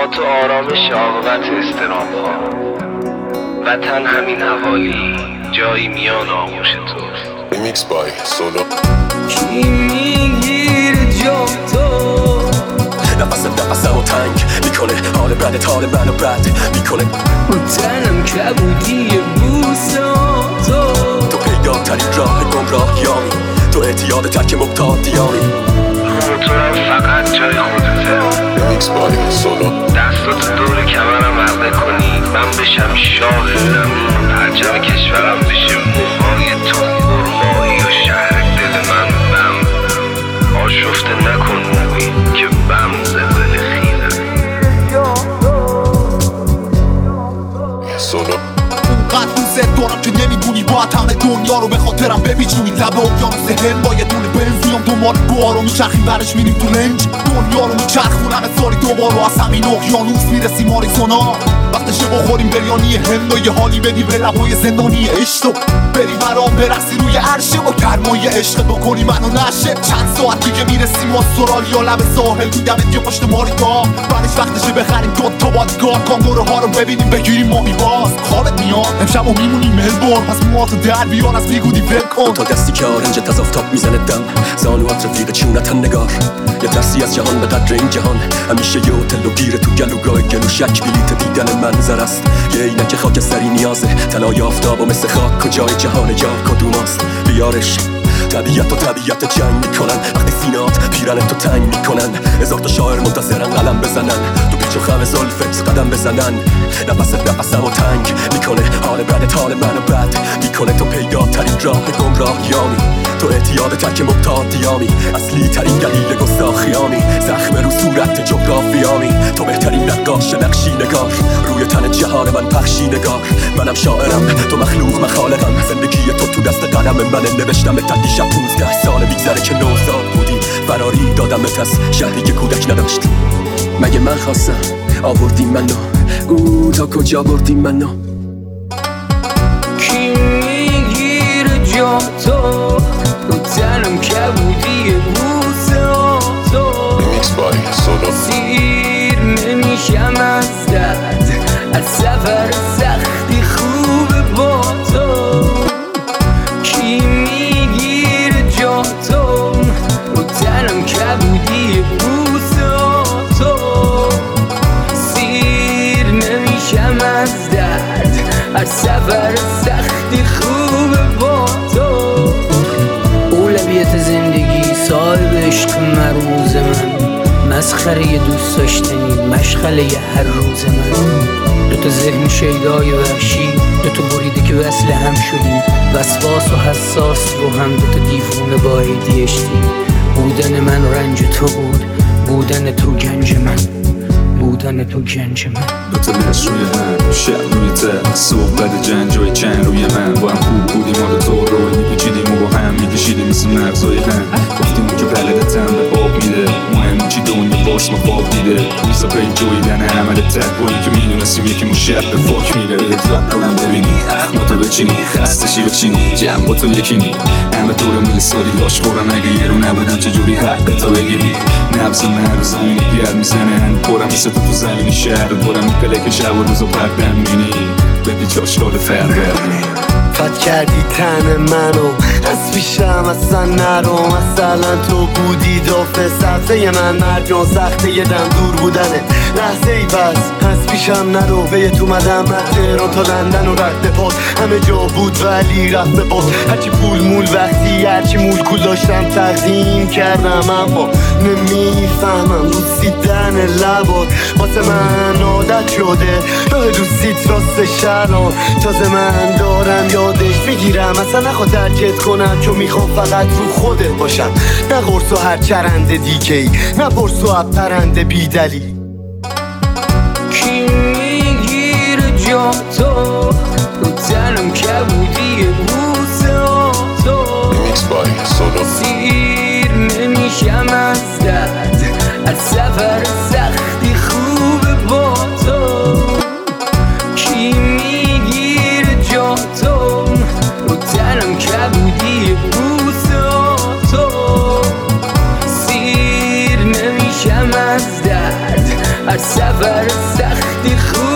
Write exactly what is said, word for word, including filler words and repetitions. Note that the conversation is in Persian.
تو آرامش عاقبت استرام ها. وطن همین حوالی، جایی میان آغوش توست. ریمیکس بای سولو. کی میگیره جا تو؟ نفسم نفسمو تنگ میکنه، حال بد حال منو بد میکنه. رو تنم کبودی بوساتو، تو پیداترین راه گمراهیامی، تو اعتیاد ترک مبتادیامی. موتورم فقط جای خودته. ریمیکس بای سولو. دستاتو دور کمرم عقده کنی، من بشم شاه زمین، پرچم کشورم بشه موهای تو، برمایی و شهر دل من بم. آشفته نکن موی که بم زبل خیزه. سولو. اونقدر دوست دارم که نمیدونی باید همه دنیا رو به خاطرم بپیچونی. لب اقیانوس هند با یه دونه بنزیام دنبال بار رو میچرخیم برش میریم تو لنج. دنیا رو میچرخونم سالی دوبار رو از همین اقیانوس میرسیم آریزونا. وقتشه بخوریم بریانی هند و یه حالی بدی به لبای زندانی عشق، بری برام برسی روی عرشه با گرمای عشق بکنی منو نشه. چند ساعت دیگه میرسیم استرالیا، لب ساحل میدمت یه پشت ماریتا. بعدش وقتشه بخریم دو تا بادگاه، کانگوروها رو ببینیم بگیریم مامی باز. خوابت میاد امشب و میمونیم ملبورن، پس موهاتو در بیار از بیگودی ول کن. تا دستی که آرنجت از آفتاب میزنه دم، زانوات رفیق چونتن نگار. یه ترسی از جهان به قدر این جهان، همیشه یه هتل و گیره تو گلوگاه گلو شک بلیت دیدن منظر است. یه عینک خاکستری نیازه، طلای آفتاب و مثل خاک کجای جهان یار کدوماست. بیارش طبیعت و طبیعت جنگ میکنن، وقتی سینات پیرن تو تنگ میکنن. هزار تا شاعر منتظرن قلم بزنن، تو پیچ و خم زلفت قدم بزنن. نفست نفسمو تنگ میکنه، حال بدت حال منو بد میکنه. تو پیداترین راه گمراهیامی، تو اعتیاد ترک مبتادیامی، اصلی ترین دلیل گستاخیامی، زخم رو صورت جغرافیامی. تو بهترین نقاش نقشی نگار، روی تن جهان من پخشی نگار. منم شاعرم تو مخلوق مخالقم، زندگی تو تو دست قلم من نوشتم. تا دیشب پونزده سال میگذره که نوزاد بودی، فراری دادمت از شهری که کودک نداشت. مگه من خواستم آوردی منو، او تا کجا بردی منو؟ کی میگیره جا تو؟ رو تنم کبودی بوساتو، ریمیکس بای سولو. سیر نمیشم از درد، از سفر سختی خوبه با تو. کی میگیره جا تو؟ رو تنم کبودی بوساتو، سیر نمیشم از درد، هر سفر سختی خوبه با تو. اولویت زندگی صاحب عشق مروز من، مسخره دوست داشتنی مشغله هر روز من. دوتا ذهن شیدای وحشی، دوتا بریده که وصل هم شدیم، وسواس و حساس رو هم دوتا دیوونه با ای دی اچ دی. بودن من رنج تو بود، بودن تو گنج من، بودن تو گنج من. دوتا نش روی هم، شب روی ته، صحبت جنجای چند روی من. با هم خوب بودیم ما دوتا روی میپیچیدیم و با هم میکشیدیم مثل مغزای هم. گفتیم که بلدتم به آب میده، مهم چی دنیا باش ما خواب دیده. روزا پی جویدن عمل تقوایی که میدونستیم یکی مشب به فاک میره. ادراک کنم ببینی اخماتو بچینی، خستشی بچینی جمع با تو یکینی. همه دورم میل سالی لاش خورم، اگه یه رو نبودم چجوری حق تو بگیری. نبز من رو زمینی گرد میزنن، پرم میسه تو تو زمینی شهر دورم میپله که شب و روزو پردن مینی. ببی چاشقال فرقرنی فت کردی تن منو، از پیشم اصلا نرو. مثلا تو بودی دافه صفحه من، مرگان سخته یه دم دور بودنه لحظه ای. بس از پیشم نرو، به تو مدم از تهران تا لندن و رد پاد. همه جا بود ولی رفت به باد. هرچی پول مول وقتی هرچی مول کول داشتم تقدیم کردم، اما نمیفهمم دوستیدن لبات واسه من عادت شده. راه دوستیت راست شران تازه من دارم یادش میگیرم. اصلا نخواد درکت کنم چون میخوام فقط رو خودت باشم. نه قرص و هر چرنده دیگه‌ای، نه پرس و پرنده بیدلی. کی میگیره جا تو؟ رو تنم کبودی بوساتو، ریمیکس بای سولو. سیر نمیشم از درد، هر سفر سختی خوبه با تو. کی میگیره جا تو؟ رو تنم کبودی بوساتو، سیر نمیشم از درد، هر سفر سختی خوب